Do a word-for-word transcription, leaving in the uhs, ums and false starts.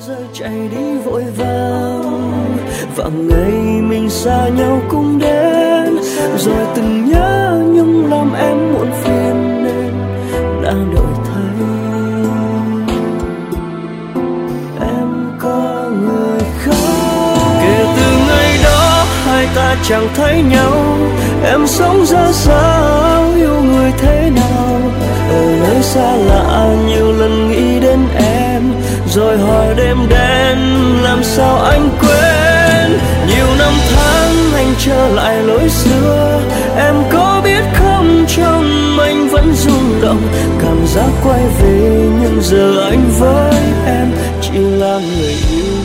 giờ chạy đi vội vàng, và ngày mình xa nhau cũng đến, rồi từng nhớ nhung làm em muộn phiền nên đã đổi thay. Em có người khác. Kể từ ngày đó hai ta chẳng thấy nhau, em sống ra sao, yêu người thế nào, ở nơi xa lạ nhiều lần nghĩ đến em, rồi hỏi đêm đen làm sao anh quên. Nhiều năm tháng anh trở lại lối xưa, em có biết không, trong anh vẫn rung động, cảm giác quay về nhưng giờ anh với em chỉ là người yêu.